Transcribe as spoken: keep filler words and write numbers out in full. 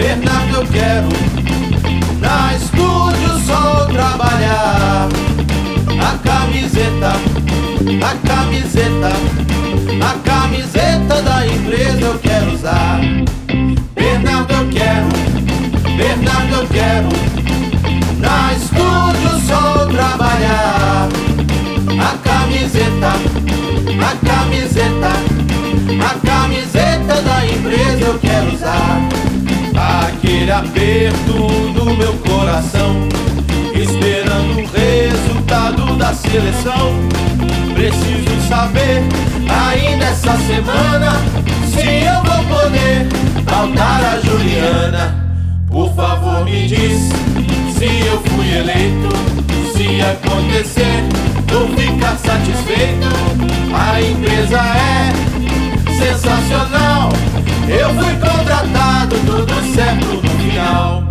Bernardo, eu quero na estúdio só trabalhar. A camiseta, a camiseta, a camiseta da empresa eu quero usar. Bernardo, eu quero, Bernardo, eu quero na estúdio só trabalhar. A camiseta, a camiseta, a camiseta da empresa eu quero usar. Aquele aperto no meu coração, esperando o resultado da seleção. Preciso saber ainda essa semana se eu vou poder faltar a Juliana. Por favor me diz se eu fui eleito, se acontecer vou ficar satisfeito. A empresa é sensacional, eu fui contratado, tudo certo no final.